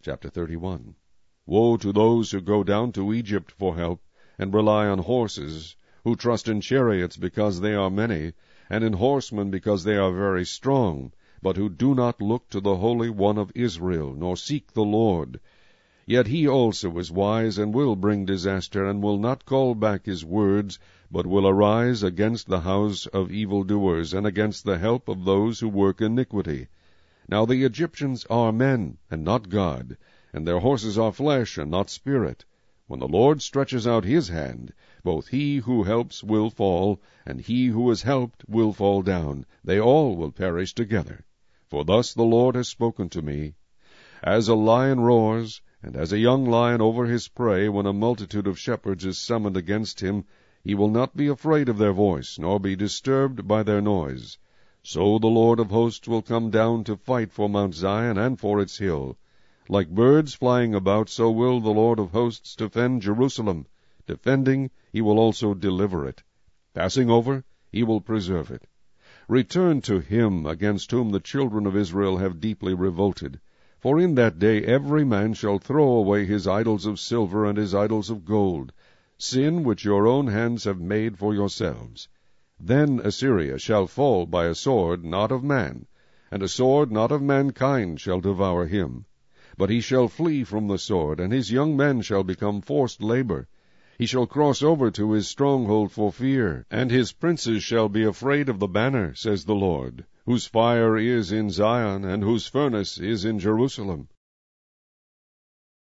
Chapter 31. Woe to those who go down to Egypt for help, and rely on horses, who trust in chariots because they are many, and in horsemen because they are very strong, but who do not look to the Holy One of Israel, nor seek the Lord. Yet he also is wise, and will bring disaster, and will not call back his words, but will arise against the house of evildoers, and against the help of those who work iniquity. Now the Egyptians are men, and not God, and their horses are flesh, and not spirit. When the Lord stretches out his hand, both he who helps will fall, and he who is helped will fall down. They all will perish together. For thus the Lord has spoken to me. As a lion roars, and as a young lion over his prey, when a multitude of shepherds is summoned against him, he will not be afraid of their voice, nor be disturbed by their noise. So the Lord of hosts will come down to fight for Mount Zion and for its hill. Like birds flying about, so will the Lord of hosts defend Jerusalem. Defending, he will also deliver it. Passing over, he will preserve it. Return to him against whom the children of Israel have deeply revolted. For in that day every man shall throw away his idols of silver and his idols of gold, sin which your own hands have made for yourselves. Then Assyria shall fall by a sword not of man, and a sword not of mankind shall devour him. But he shall flee from the sword, and his young men shall become forced labor. He shall cross over to his stronghold for fear, and his princes shall be afraid of the banner, says the Lord, whose fire is in Zion, and whose furnace is in Jerusalem.